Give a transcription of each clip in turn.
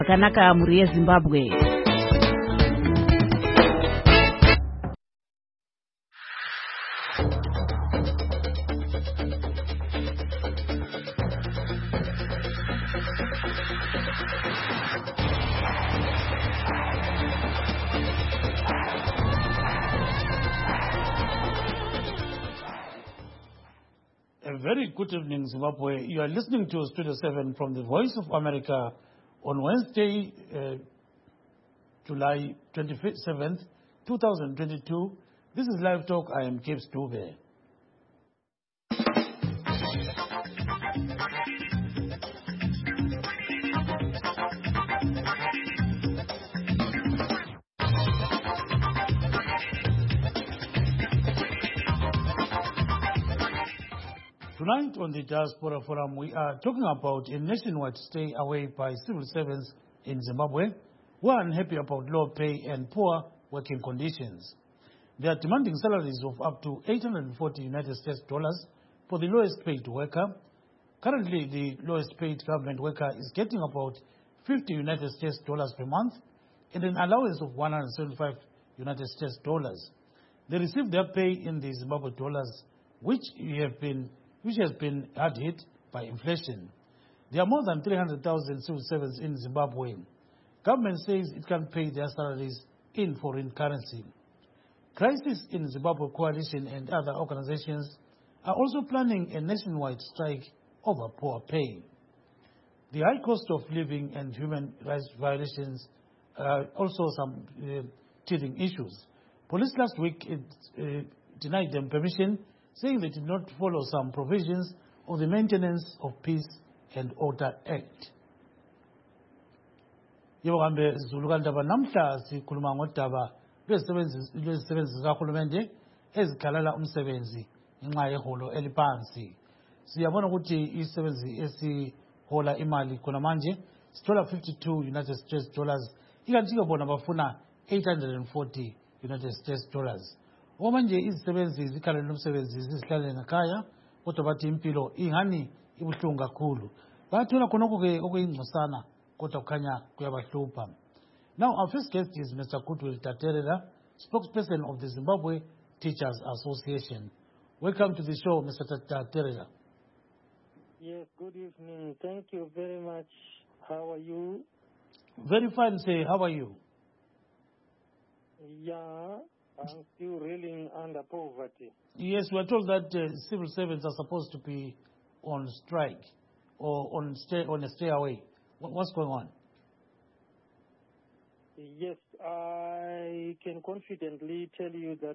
Kanaka muri Zimbabwe. A very good evening, Zimbabwe. You are listening to Studio 7 from the Voice of America on Wednesday, July 27th, 2022. This is Live Talk. I am Cape Stube. Tonight on the Diaspora Forum, we are talking about a nationwide stay away by civil servants in Zimbabwe who are unhappy about low pay and poor working conditions. They are demanding salaries of up to $840 United States for the lowest paid worker. Currently, the lowest paid government worker is getting about $50 United States per month and an allowance of $175 United States. They receive their pay in the Zimbabwe dollars, which has been hard hit by inflation. There are more than 300,000 civil servants in Zimbabwe. Government says it can pay their salaries in foreign currency. Crisis in Zimbabwe Coalition and other organizations are also planning a nationwide strike over poor pay. The high cost of living and human rights violations are also some teething issues. Police last week denied them permission, saying they did not follow some provisions of the Maintenance of Peace and Order Act. Yewambe Zulukandaba namhla sikhuluma ngodaba lwezisebenzi zikahulumende ezikhalela umsebenzi ngenxa yeholo eliphansi. Siyabona ukuthi izisebenzi esihola imali khona manje sithola $52 United States, ikanti ke bona bafuna $840 United States. Omanje izisebenzi zikhalela umsebenzi zisihlale ngekhaya kodwa bathi impilo ingani ibuhlungu kakhulu. Bathola khonoko ke okuyingcosana kodwa kukhanya kuyabahlupha. Now our first guest is Mr. Goodwill Taterera, spokesperson of the Zimbabwe Teachers Association. Welcome to the show, Mr. Taterera. Yes, good evening. Thank you very much. How are you? Very fine, sir. How are you? Yeah, I'm still reeling under poverty. Yes, we are told that civil servants are supposed to be on strike or on a stay away. What's going on? Yes, I can confidently tell you that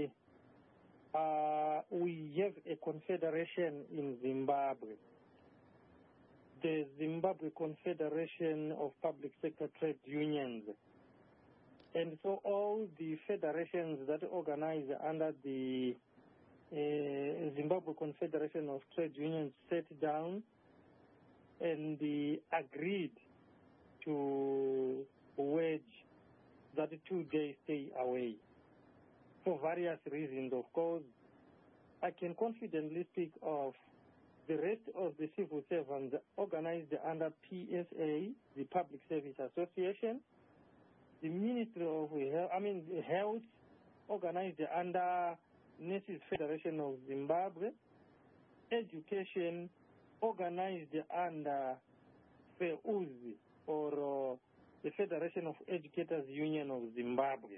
we have a confederation in Zimbabwe, the Zimbabwe Confederation of Public Sector Trade Unions. And so all the federations that organize under the Zimbabwe Confederation of Trade Unions sat down and agreed to wage that 2-day stay away for various reasons. Of course, I can confidently speak of the rest of the civil servants organized under PSA, the Public Service Association, the Ministry of Health, organized under Nurses Federation of Zimbabwe, Education, organized under FEUZI, or the Federation of Educators Union of Zimbabwe.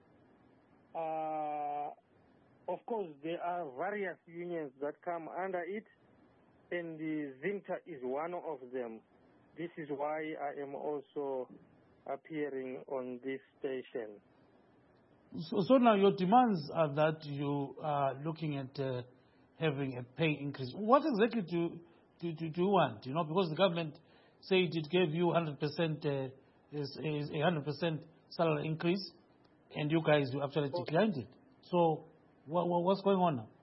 Of course, there are various unions that come under it, and the ZIMTA is one of them. This is why I am also appearing on this station. So now your demands are that you are looking at having a pay increase. What exactly do you want? You know, because the government said it gave you 100% is a 100% salary increase, and you guys you actually declined it. So what's going on now?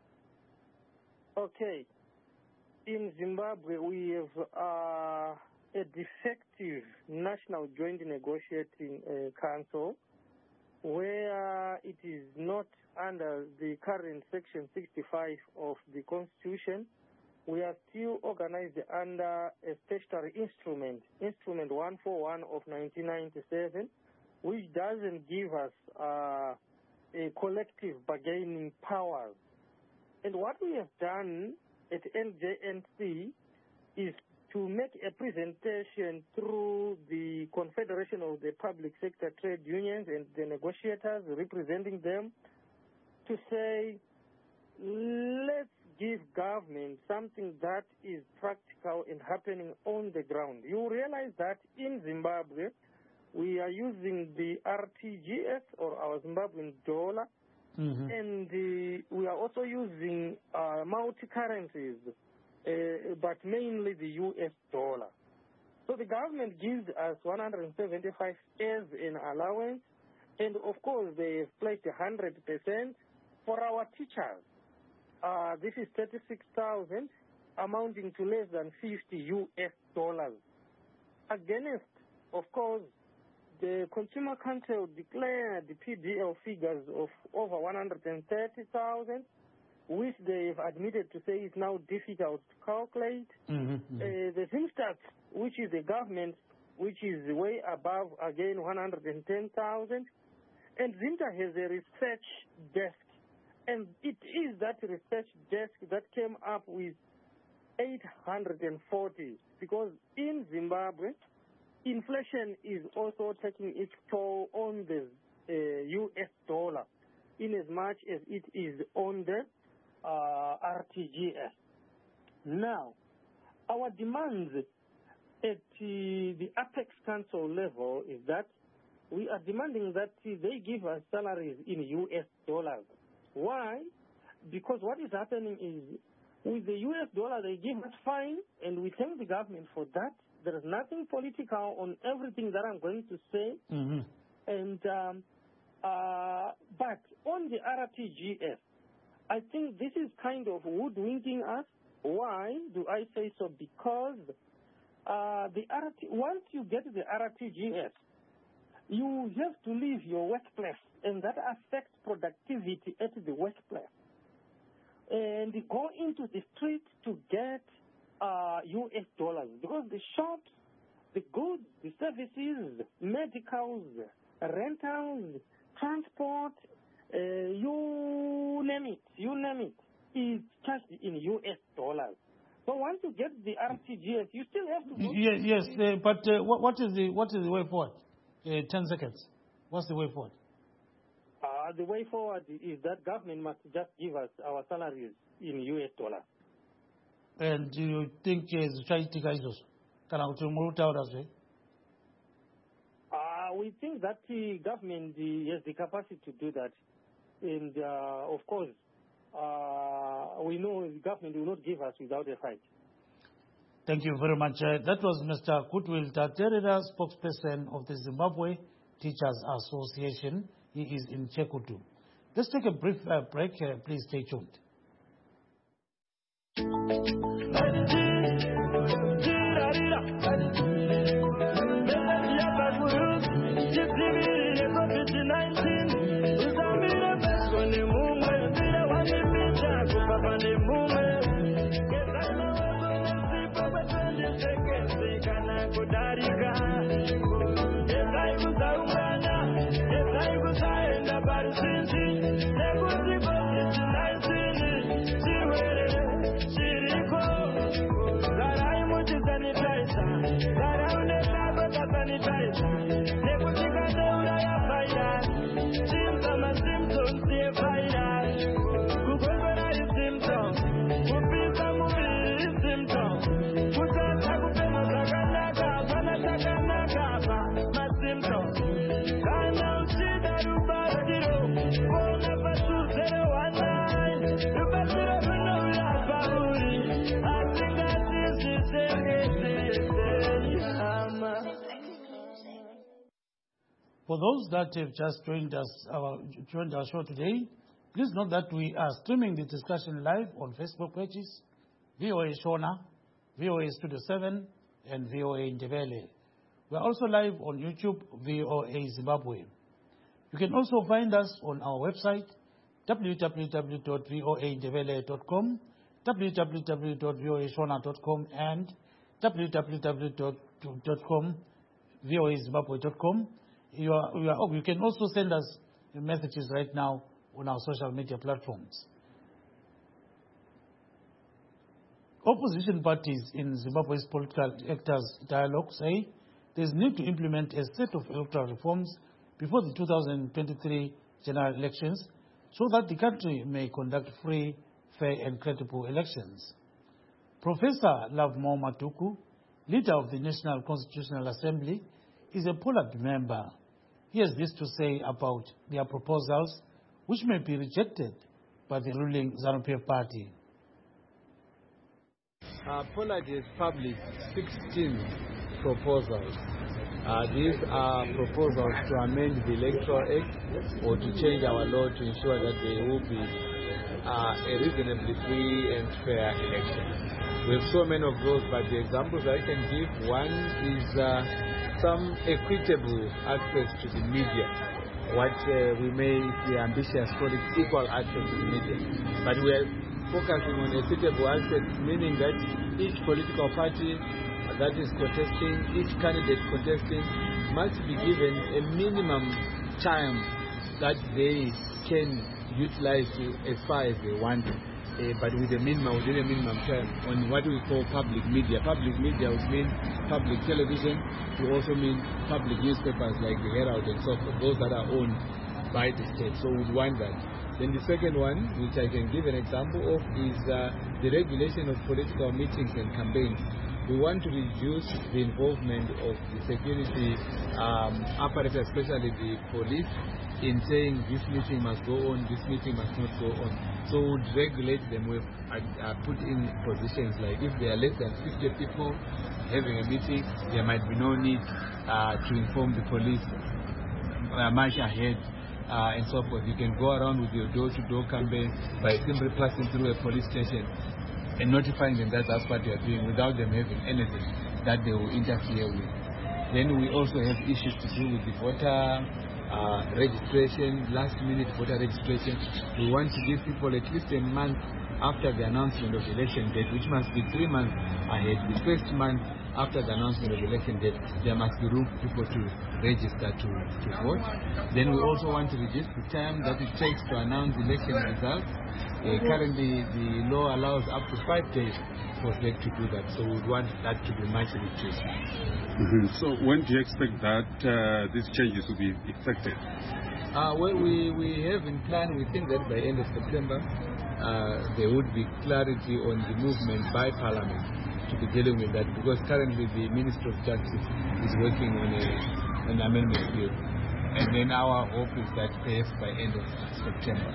Okay, in Zimbabwe we have a defective National Joint Negotiating Council, where it is not under the current Section 65 of the Constitution, we are still organized under a statutory instrument, Instrument 141 of 1997, which doesn't give us a collective bargaining powers. And what we have done at NJNC is to make a presentation through the Confederation of the Public Sector Trade Unions and the negotiators representing them to say, let's give government something that is practical and happening on the ground. You realize that in Zimbabwe, we are using the RTGS, or our Zimbabwean dollar, and we are also using multi-currencies, but mainly the US dollar. So the government gives us 175 as an allowance, and of course they have pledged 100% for our teachers. This is 36,000, amounting to less than $50 against, of course, the Consumer Council declared the PDL figures of over 130,000, which they have admitted to say is now difficult to calculate. The ZimStat, which is the government, which is way above, again, 110,000. And ZIMTA has a research desk. And it is that research desk that came up with 840, because in Zimbabwe, inflation is also taking its toll on the US dollar, in as much as it is on the RTGS. Now, our demands at the Apex Council level is that we are demanding that they give us salaries in US dollars. Why? Because what is happening is, with the US dollar, they give us fine, and we thank the government for that. There is nothing political on everything that I'm going to say. And but on the RTGS, I think this is kind of hoodwinking us. Why do I say so? Because once you get the RTGS, you have to leave your workplace, and that affects productivity at the workplace. And go into the street to get US dollars, because the shops, the goods, the services, medicals, rentals, transport, you name it, is charged in US dollars. So once you get the RTGS, you still have to go. Yes, but what is the way forward? 10 seconds. What's the way forward? The way forward is that government must just give us our salaries in US dollars. And do you think zvichaitika izvozvo kana kuti muri kutaura sei? We think that the government has the capacity to do that. And of course, we know the government will not give us without a fight. Thank you very much. That was Mr. Goodwill Taterera, spokesperson of the Zimbabwe Teachers Association. He is in Chekutu. Let's take a brief break. Please stay tuned. For those that have just joined our show today, please note that we are streaming the discussion live on Facebook pages, VOA Shona, VOA Studio 7, and VOA Ndebele. We are also live on YouTube, VOA Zimbabwe. You can also find us on our website, www.voandebele.com, www.voashona.com and www.voazimbabwe.com. You can also send us messages right now on our social media platforms. Opposition parties in Zimbabwe's political actors dialogue say there is need to implement a set of electoral reforms before the 2023 general elections so that the country may conduct free, fair and credible elections. Professor Lovemore Matuku, leader of the National Constitutional Assembly, is a Pollard member. He has this to say about their proposals, which may be rejected by the ruling ZANU-PF party. Pollard has published 16 proposals. These are proposals to amend the Electoral Act or to change our law to ensure that there will be a reasonably free and fair election. We have so many of those, but the examples I can give, one is some equitable access to the media. What we may, if we are ambitious, call it equal access to the media. But we are focusing on equitable access, meaning that each political party that is contesting, each candidate contesting, must be given a minimum time that they can utilize as far as they want, but within a minimum time on what we call public media. Public media would mean public television, it also mean public newspapers like the Herald and so forth, those that are owned by the state. So we would want that. Then the second one, which I can give an example of, is the regulation of political meetings and campaigns. We want to reduce the involvement of the security apparatus, especially the police, in saying this meeting must go on, this meeting must not go on. So we would regulate them. We've put in positions like if there are less than 50 people having a meeting, there might be no need to inform the police much ahead. And so forth. You can go around with your door-to-door campaign by simply passing through a police station and notifying them that that's what you are doing without them having anything that they will interfere with. Then we also have issues to do with the voter registration, last-minute voter registration. We want to give people at least a month after the announcement of the election date, which must be 3 months ahead. The first month after the announcement of the election date, there must be room for people to register to vote. Then we also want to reduce the time that it takes to announce election results. Currently, the law allows up to 5 days for them to do that, so we would want that to be much reduced. So when do you expect that these changes will be effected? Well, we have in plan, we think that by end of September, there would be clarity on the movement by Parliament to be dealing with that, because currently the Minister of Justice is working on an amendment bill, and then our hope is that passed by end of September.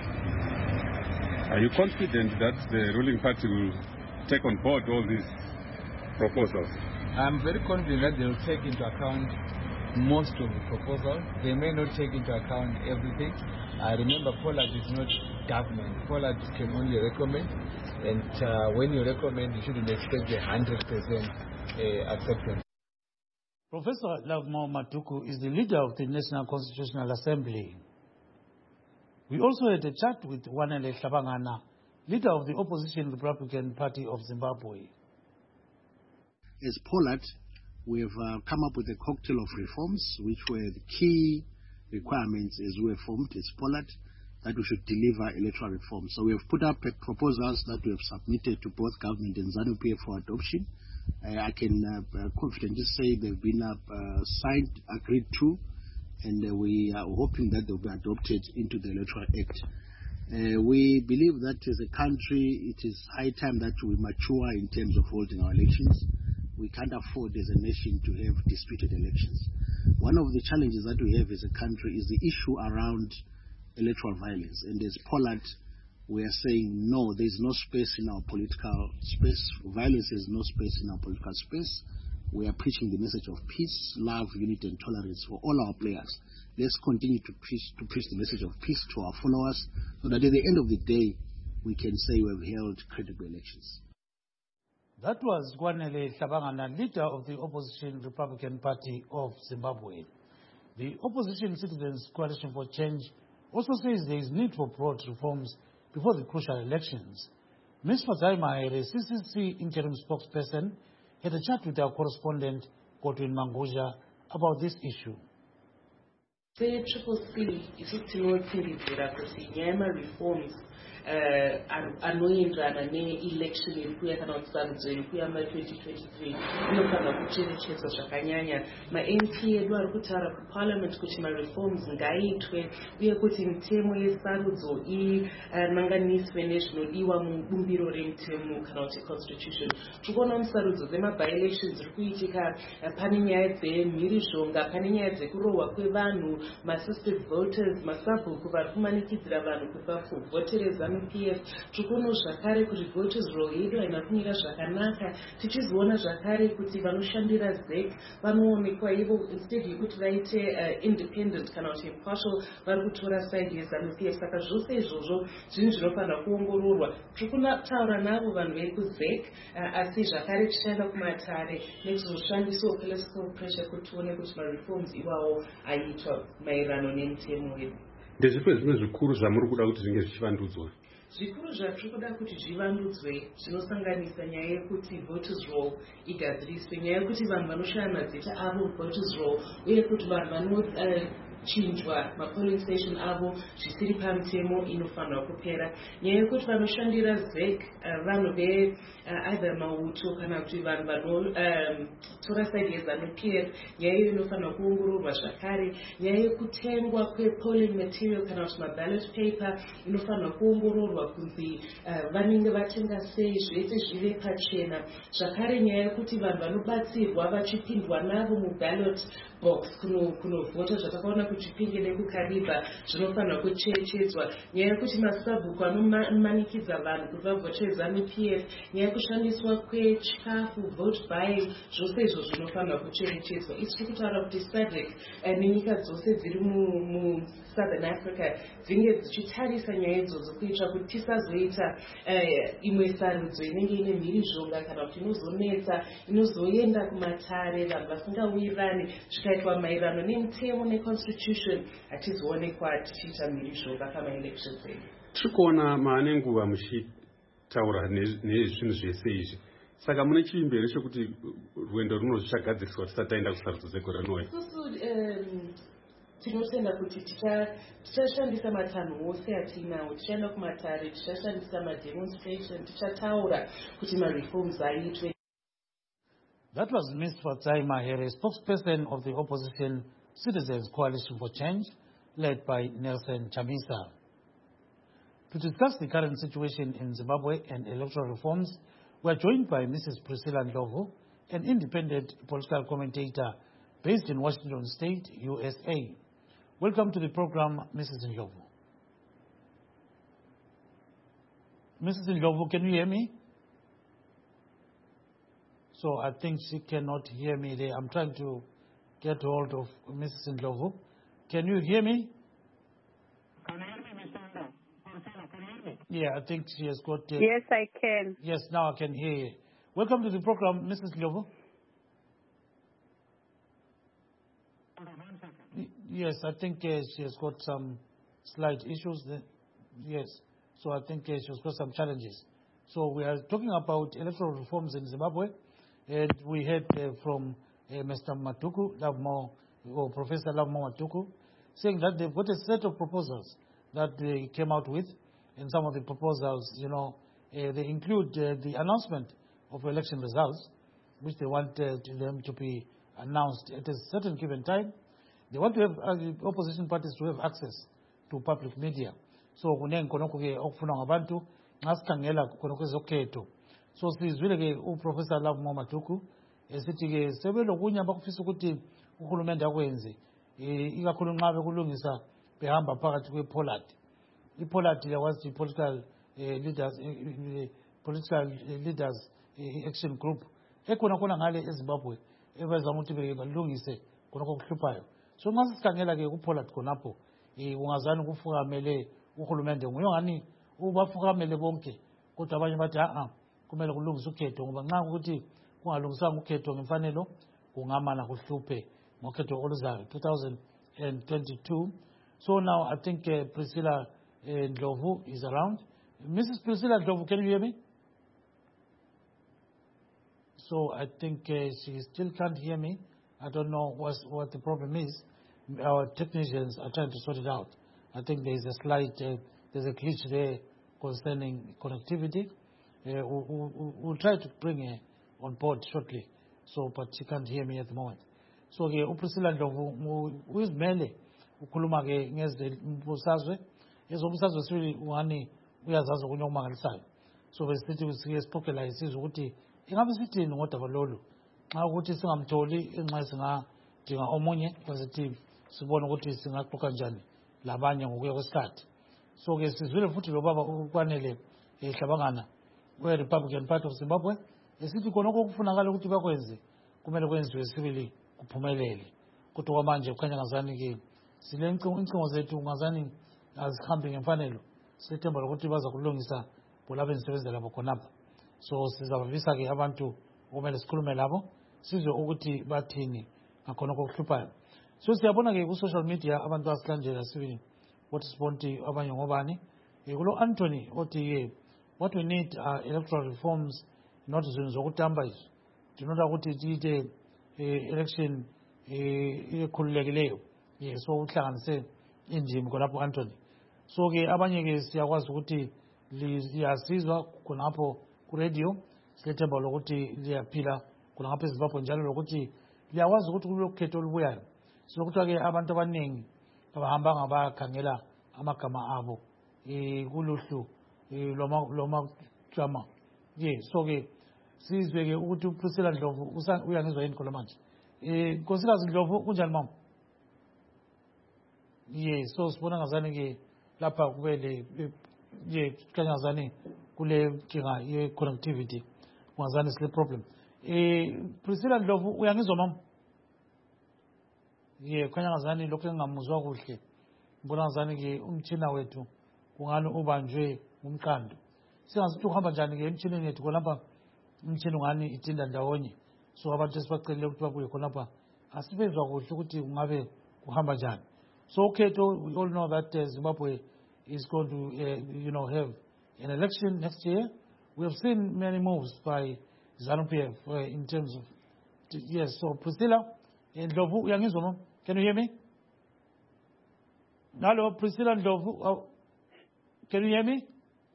Are you confident that the ruling party will take on board all these proposals? I'm very confident that they will take into account most of the proposals. They may not take into account everything. Remember, Pollard is not government. Pollard can only recommend, and when you recommend, you shouldn't expect 100% acceptance. Professor Lovemore Matuku is the leader of the National Constitutional Assembly. We also had a chat with Wanele Hlabangana, leader of the opposition Republican Party of Zimbabwe. As Pollard, we have come up with a cocktail of reforms, which were the key requirements as we were formed as Pollard, that we should deliver electoral reforms. So we have put up proposals that we have submitted to both government and ZANU-PF for adoption. I can confidently say they've been signed, agreed to, and we are hoping that they'll be adopted into the Electoral Act. We believe that as a country, it is high time that we mature in terms of holding our elections. We can't afford as a nation to have disputed elections. One of the challenges that we have as a country is the issue around electoral violence. And as Pollard, we are saying no, there's no space in our political space. Violence has no space in our political space. We are preaching the message of peace, love, unity, and tolerance for all our players. Let's continue to preach the message of peace to our followers, so that at the end of the day, we can say we have held credible elections. That was Wanele Hlabangana, leader of the opposition Republican Party of Zimbabwe. The Opposition Citizens Coalition for Change also says there is need for broad reforms before the crucial elections. Ms. Fatai Mahere, CCC interim spokesperson, had a chat with our correspondent, Godwin Manguja, about this issue. Triple C isitinotsindizira kuti nyaya reforms anoenderana neelection iri kuuya kana kuti sarudzo iri kuuya ma2023 inofanira kucherechedzwa zvakanyanya. Ma-MP edu ari kutaura kuparliament kuti mareforms ngaaitwe uye kuti mitemo yesarudzo inanganiswe nezvinodiwa mubumbiro remitemo kana kuti constitution. Tikuona musarudzo dzema-by-elections iri kuitika pane nyaya dzemhirizhonga, pane nyaya dzekurohwa kwevanhu, ma-assisted voters, masabhuku vari kumanikidzira vanhu kuti vavhotere ZANU-PF. Tikuona zvakare kuti voters roll yedu haina kumira zvakanaka. Tichizoona zvakare kuti vanoshandira ZEC vanoonekwa ivo instead yekuti vaite independent kana kuti impartial vari kutora side yeZANU-PF. Saka zvose izvozvo zvinhu zvinofanira kuongororwa. Tikutaura navo vanhu veri kuZEC asi zvakare tichaenda kumatare nekuzoshandisawo political pressure kuti tione kuti mareforms iwawo aitwa maererano nemitemo yedu. Ndezvipo zvimwe zvikuru zvamuri kuda kuti zvinge zvichivandudzwa? Zvikuru zvatiri kuda kuti zvivandudzwe zvinosanganisa nyaya yekuti voters roll igadziriswe, nyaya yekuti vanhu vanoshaya mazita avo voters roll, uye kuti vanhu chinjwa mapolling station avo zvisiri pamutemo inofanira kupera. Nyaya yekuti vanoshandira ZEC vanhu either mauto kana kuti vanhu vanotora side yeZANU-PF, nyaya iyo inofanira kuongororwa zvakare. Nyaya yekutengwa kwepolling material kana kuti maballot paper inofanira kuongororwa kunzi vanenge vatenga sei, zvese zvive pachena. Zvakare nyaya yekuti vanhu vanobatsirwa vachipindwa navo muballot box kunovhota zvatakaona kuChipinge nekukariba zvinofanira kucherechedzwa. Nyaya yekuti masabhuku anomanikidza vanhu kuti vavhotere ZANU-PF, nyaya yekushandiswa kwechikafu, vote buying, zvose izvo zvinofanira kucherechedzwa. Isi tiri kutaura kuti SADC nenyika dzose dziri Southern Africa dzinge dzichitarisa nyaya idzodzo kuitira kuti tisazoita imwe sarudzo inenge ine mhirizhonga kana kuti inozonetsa, inozoenda kumatare, vanhu vasingawirirani, zvikaitwa maererano nemitemo neconstitution, hatizoonekwa tichiita mhirizhonga pama-elections edu. Tiri kuona maane nguva muchitaura nezvinhu zvese izvi, saka mune chimbere chekuti rwendo runo zvichagadziriswa tisati taenda kusarudzo dzegore rinouya? Tinotenda kuti tichashandisa matanho ose atinawo, tichaenda kumatare, tichashandisa mademonstration, tichataura kuti mareforms aitwe. That was Ms. Fatai Mahere, spokesperson of the opposition Citizens Coalition for Change, led by Nelson Chamisa. To discuss the current situation in Zimbabwe and electoral reforms, we are joined by Mrs. Priscilla Ndlovu, an independent political commentator based in Washington State, USA. Welcome to the program, Mrs. Ndlovu. Mrs. Ndlovu, can you hear me? So I think she cannot hear me there. I'm trying to get hold of Mrs. Ndlovu. Can you hear me? Can you hear me, Mr. Ndlovu? Can you hear me? Yeah, I think she has got... Yes, I can. Yes, now I can hear you. Welcome to the program, Mrs. Ndlovu. Yes, I think she has got some slight issues. Yes, so I think she has got some challenges. So we are talking about electoral reforms in Zimbabwe, and we heard from Mr. Matuku, or Professor Lavmo Matuku, saying that they've got a set of proposals that they came out with, and some of the proposals, they include the announcement of election results, which they want them to be announced at a certain given time. They want to have opposition parties to have access to public media. So kunenkonokuke okufuna ngabantu ngasikhangela konokwezoketo. So sizwile ke uProfessor Lavmo Matuku esithi ke sebelokunye abakufisa ukuthi uhulumende akwenze ikakhulu nxa bekulungisa behamba phakathi kwePollard. iPollard yakwazi political leaders action group ekhona khona ngale eZimbabwe ebazama ukuthi balungise konke okuhluphayo. So nxa sikhangela ke kuPollard khonapho ungazani ukufukamele uhulumende nguyongani ubafukamele bonke kodwa abanye bathi kumele kulungiswe ukhetho ngoba nxa ukuthi kungalungiswanga ukhetho ngemfanelo kungamana kuhluphe ngokhetho oluzayo 2022. So now I think Priscilla Ndlovu is around. Mrs. Priscilla Ndlovu, can you hear me? So I think she still can't hear me. I don't know what the problem is. Our technicians are trying to sort it out. I think there's a slight, there's a glitch there concerning connectivity. We'll try to bring her on board shortly. So, but she can't hear me at the moment. So, uPriscilla Ndlovu uyizimele ukhuluma ke ngezombusazwe. Ezombusazwe sibili ungani uyazazi okunye okumangalisayo. So besithi sike sixoxela isizwe ukuthi ingabe sithini ngodaba lolu. Xa ukuthi singamtholi enxa singadinga omunye kwesithi sibone ukuthi singaxoxa kanjani labanye ngokuya kwesikhathi. So ke sizwile futhi lo baba ukwanele ehlabangana we-Republican Party of Zimbabwe esithi khona okufunakala ukuthi bakwenze kumele kwenziwe sibili kuphumelele. Kodwa manje kukhanya ngazani ke sile incingo zethu ngazani azihambe ngemfanelo. Sithemba lokuthi baza kulungisa bolabo engisebenzela labo khonapha. So sizabavisa ke abantu okumele sikhulume labo sizwe ukuthi bathini ngakhona okuhluphayo. So siyabona ke ku social media abantu basihlanjela sibili what sponti abanye ngobani kulo Anthony othi what we need are electoral reforms not zokutamba izo dinota ukuthi ite election ekhululekileyo so uhlanganise indimi khonapho Anthony. So ke abanye ke siyakwazi ukuthi liyasizwa khonapho ku radio silethemba lokuthi liyaphila khonapho eZimbabwe njalo lokuthi liyakwazi ukuthi kube ukhetho olubuyayo. Sokuthi ke abantu abaningi abahamba ngabakhangela amagama abo kuluhlu loma drama so ke sizwe ke ukuthi uPriscilla Ndlovu uyangizwa yini khona manje Nkosikazi Ndlovu kunjani mama? So sibona ngazani ke lapha kubele kanyazani kule nkinga ye connectivity ngazani sile problem. Priscilla Ndlovu uyangizwa mama? Khanya ngazani lokho engamuzwa kuhle. Ngibona ngazani ke umtshina wethu kungani ubanjwe umqando. Singazithi uhamba njani ke emtshineni yethu khonapha umtshini ngani ithinda ndawonye. So abantu esibacelile ukuthi babuye khonapha asibezwa kuhle ukuthi kungabe kuhamba njani. So ukhetho we all know that Zimbabwe is going to have an election next year. We have seen many moves by ZANU-PF in terms of yes. So Priscilla Ndlovu uyangizwa mama? Can you hear me? Hello, Priscilla Ndlovu. Can you hear me?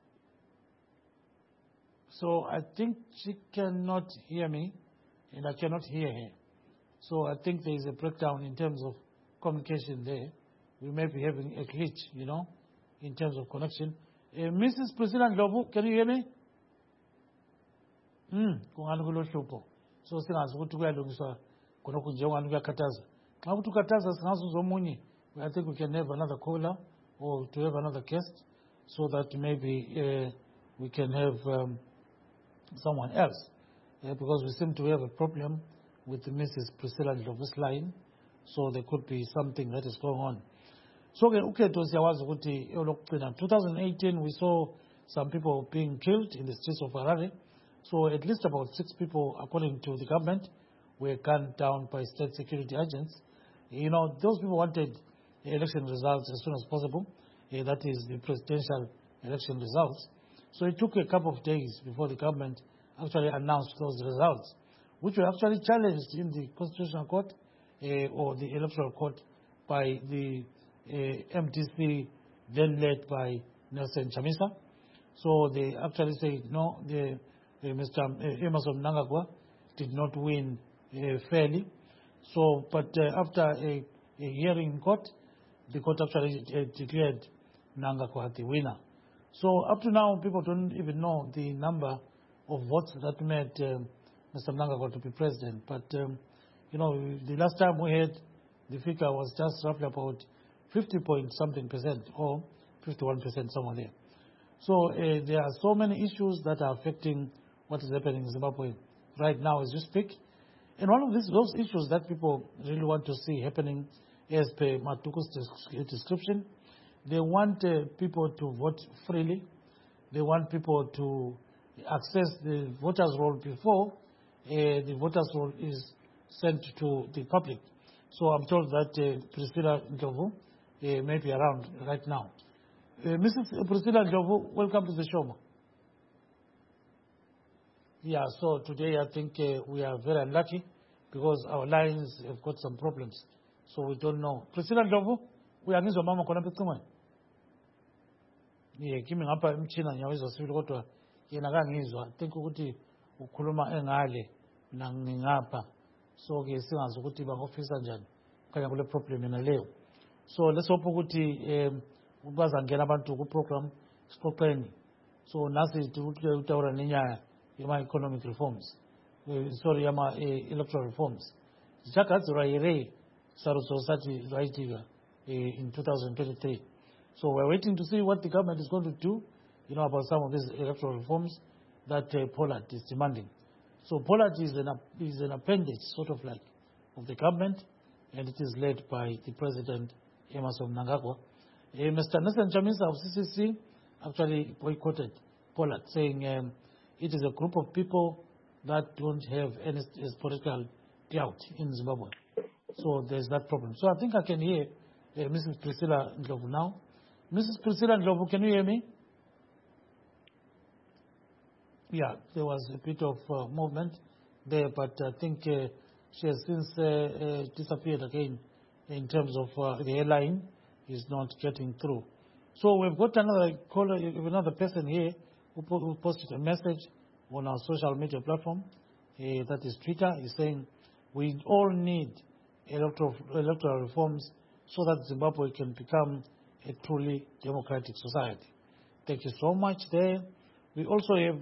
So I think she cannot hear me, and I cannot hear her. So I think there is a breakdown in terms of communication there. We may be having a glitch, in terms of connection. Mrs. Priscilla Ndlovu, can you hear me? Kungani kulohlupho. So singazi ukuthi kuyalungiswa khonokho njengani kuyakhathaza. Xa ukuthi ukhathaza singazuza omunye. I think we can have another caller or to have another guest so that maybe we can have someone else because we seem to have a problem with Mrs. Priscilla Ndlovu's line, so there could be something that is going on. So ukhetho siyawazi ukuthi elokugcina 2018 we saw some people being killed in the streets of Harare. So at least about 6 people, according to the government, were gunned down by state security agents. Those people wanted election results as soon as possible. That is the presidential election results. So it took a couple of days before the government actually announced those results, which were actually challenged in the Constitutional Court or the Electoral Court by the MDC, then led by Nelson Chamisa. So they actually said, no, Mr. Emmerson Mnangagwa did not win fairly. So, but after a hearing in court, the court actually declared Mnangagwa the winner. So up to now, people don't even know the number of votes that made Mr. Mnangagwa to be president. But, the last time we had, the figure was just roughly about 50-point-something% or 51% somewhere there. So there are so many issues that are affecting what is happening in Zimbabwe right now as we speak. And one of those issues that people really want to see happening as per Matuku's description, they want people to vote freely. They want people to access the voters' roll before the voters' roll is sent to the public. So I'm told that Priscilla Ndlovu may be around right now. Mrs. Priscilla Ndlovu, welcome to the show. Yeah, so today I think we are very unlucky because our lines have got some problems. So we don't know. Priscilla Ndlovu, uyangizwa mama khona apha ecingweni? Yeah, kimi ngapha imchina ngiyawizwa sibili kodwa yena kangizwa. I think ukuthi ukhuluma engale ngingapha. So ke singazi ukuthi bangofisa njani. Khanya kule problem yena leyo. So let's hope ukuthi bazangena abantu ku program siqoqeni. So nasi utawula nenyaya yama economic reforms. Sorry, yama electoral reforms. Zichagadzirwa here sarudzo sati zvaitika in 2023. So we're waiting to see what the government is going to do, about some of these electoral reforms that Pollard is demanding. So Pollard is an appendage, sort of like, of the government, and it is led by the President, Emmerson Mnangagwa. Mr. Nelson Chamisa of CCC actually boycotted Pollard, saying it is a group of people that don't have any political clout in Zimbabwe. So there's that problem. So I think I can hear Mrs. Priscilla Ndlovu now. Mrs. Priscilla Ndlovu, can you hear me? Yeah, there was a bit of movement there, but I think she has since disappeared again in terms of the airline is not getting through. So we've got another caller, another person here who posted a message on our social media platform, that is Twitter. He's saying we all need electoral reforms so that Zimbabwe can become a truly democratic society. Thank you so much there. We also have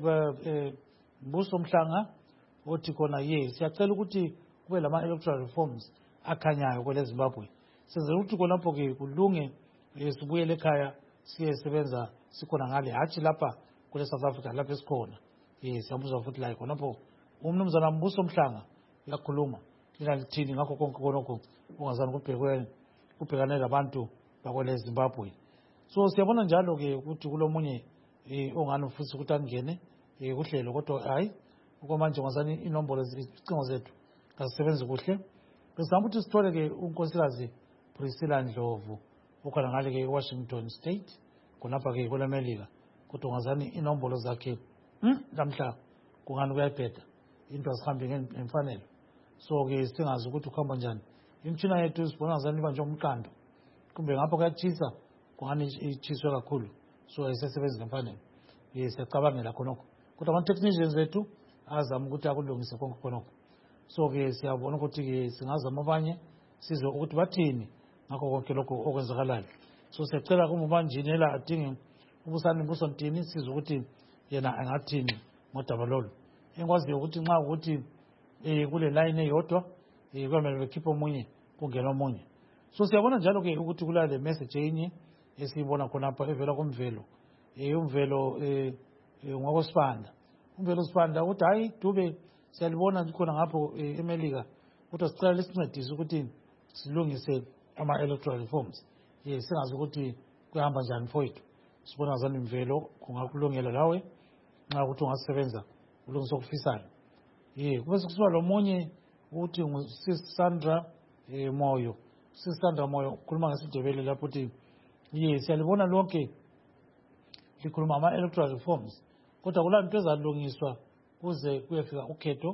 Mbuso Mhlanga othi khona yes siyacela ukuthi kube lama electoral reforms akhanyayo kwele Zimbabwe. Senzela ukuthi khonapho ke kulunge sibuyele ekhaya siyesebenza sikhona ngale hathi lapha kule South Africa lapha esikhona. Siyabuzwa futhi la khonapho umnumzana Mbuso Mhlanga uyakhuluma lithini ngakho konke konke ungazani kubhekane labantu bakwele Zimbabwe. So siyabona njalo ke ukuthi kulomunye ongani ufisa ukuthi angene kuhlelo kodwa hayi ukomanje ngazani inombolo icingo zethu kazisebenza kuhle. Besizama ukuthi sithole ke unkosikazi Priscilla Ndlovu ukhona ngale ke Washington State khonapha ke kwelemelika kodwa ngazani inombolo zakhe namhla kungani kuyabheda into asihambe ngemfanelo. So ke singazi ukuthi ukhamba njani imtshina yethu sibona ngazani iba njengomqando kumbe ngapha kuyatshisa kungani ichiswe kakhulu so ayisebenzi ngemfanelo. Siyacabangela khonokho kodwa ama technicians wethu azama ukuthi akulungise konke khonokho. So ke siyabona ukuthi ke singazama abanye sizwe ukuthi bathini ngakho konke lokho okwenzakalayo. So siyacela kumbanjinela adinge ubusani Mbuso Ntini sizwe ukuthi yena angathini ngodaba lolu. Engikwaziyo ukuthi nxa ukuthi kule line eyodwa kwamele bekhiphe omunye kungena omunye. So siyabona njalo ke ukuthi kulale message enye esiyibona khonapha evela kumvelo. Umvelo ngokosibanda. Umvelo sibanda ukuthi hayi Dube siyalibona khona ngapho eMelika kodwa sicela lesincedise ukuthi silungise ama electoral reforms. Singazi ukuthi kuyahamba njani mfowethu. Sibona ngazani imvelo kungakulungela lawe nxa ukuthi ungasebenza ulungisa okufisayo. Kube sekusiba lomunye uthi nguSis Sandra Moyo. Sis Sandra Moyo ukhuluma ngesidebele lapho uthi siyalibona lonke likhuluma ama electoral reforms kodwa kulanto ezalungiswa kuze kuyefika ukhetho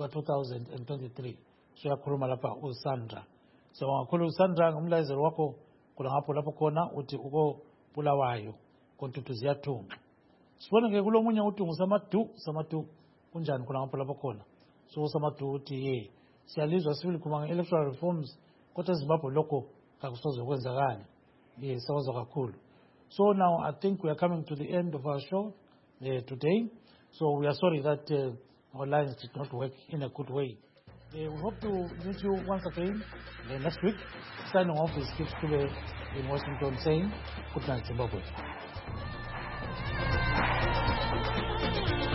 luka-2023. So yakhuluma lapha uSandra. So ngakhulu uSandra ngumlayezelo wakho kula ngapho lapho khona uthi uko Bulawayo kontutu ziyathunqa. Sibona ke kulomunye uthi nguSamadu kunjani kula ngapho lapho khona. So uSamadu uthi siyalizwa sibili khuluma nge-electoral reforms kodwa eZimbabwe lokho kakusoze kwenzakala. Sawazwa kakhulu. So now I think we are coming to the end of our show today. So we are sorry that our lines did not work in a good way. We hope to meet you once again next week. Signing off is Keith Kube in Washington saying good night Zimbabwe.